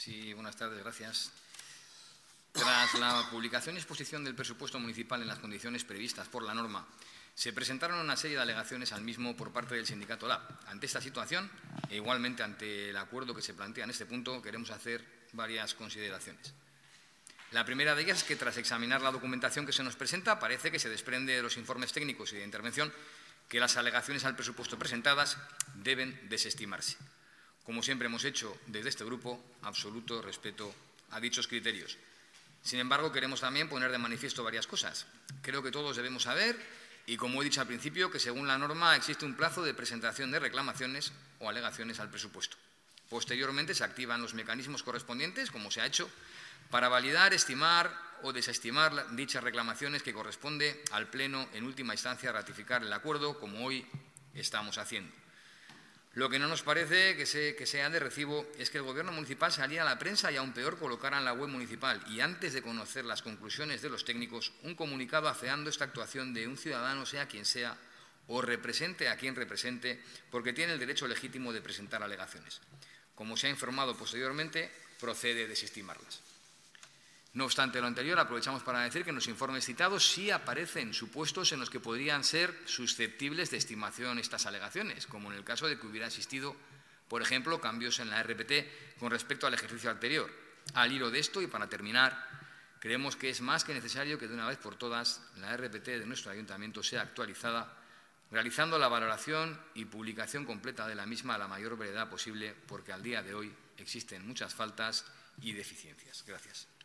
Sí, buenas tardes, gracias. Tras la publicación y exposición del presupuesto municipal en las condiciones previstas por la norma, se presentaron una serie de alegaciones al mismo por parte del sindicato LAB. Ante esta situación, e igualmente ante el acuerdo que se plantea en este punto, queremos hacer varias consideraciones. La primera de ellas es que, tras examinar la documentación que se nos presenta, parece que se desprende de los informes técnicos y de intervención que las alegaciones al presupuesto presentadas deben desestimarse. Como siempre hemos hecho desde este grupo, absoluto respeto a dichos criterios. Sin embargo, queremos también poner de manifiesto varias cosas. Creo que todos debemos saber, y como he dicho al principio, que según la norma existe un plazo de presentación de reclamaciones o alegaciones al presupuesto. Posteriormente se activan los mecanismos correspondientes, como se ha hecho, para validar, estimar o desestimar dichas reclamaciones, que corresponde al Pleno en última instancia ratificar el acuerdo, como hoy estamos haciendo. Lo que no nos parece que sea de recibo es que el Gobierno municipal saliera a la prensa y, aún peor, colocara en la web municipal y, antes de conocer las conclusiones de los técnicos, un comunicado afeando esta actuación de un ciudadano, sea quien sea, o represente a quien represente, porque tiene el derecho legítimo de presentar alegaciones. Como se ha informado posteriormente, procede desestimarlas. No obstante lo anterior, aprovechamos para decir que en los informes citados sí aparecen supuestos en los que podrían ser susceptibles de estimación estas alegaciones, como en el caso de que hubiera existido, por ejemplo, cambios en la RPT con respecto al ejercicio anterior. Al hilo de esto, y para terminar, creemos que es más que necesario que de una vez por todas la RPT de nuestro ayuntamiento sea actualizada, realizando la valoración y publicación completa de la misma a la mayor brevedad posible, porque al día de hoy existen muchas faltas y deficiencias. Gracias.